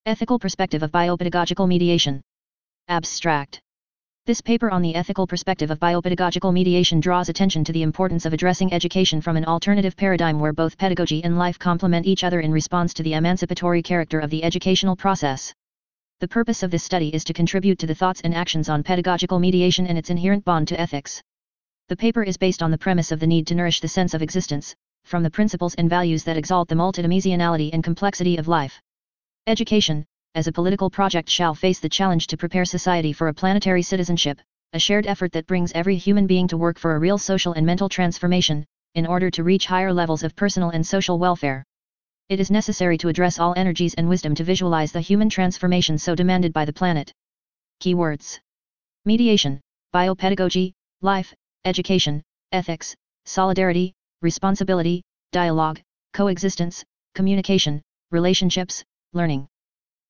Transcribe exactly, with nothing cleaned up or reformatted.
Ethical Perspective of Biopedagogical Mediation. Abstract. This paper on the ethical perspective of biopedagogical mediation draws attention to the importance of addressing education from an alternative paradigm where both pedagogy and life complement each other in response to the emancipatory character of the educational process. The purpose of this study is to contribute to the thoughts and actions on pedagogical mediation and its inherent bond to ethics. The paper is based on the premise of the need to nourish the sense of existence, from the principles and values that exalt the multidimensionality and complexity of life. Education, as a political project, shall face the challenge to prepare society for a planetary citizenship, a shared effort that brings every human being to work for a real social and mental transformation, in order to reach higher levels of personal and social welfare. It is necessary to address all energies and wisdom to visualize the human transformation so demanded by the planet. Keywords: mediation, biopedagogy, life, education, ethics, solidarity, responsibility, dialogue, coexistence, communication, relationships, learning.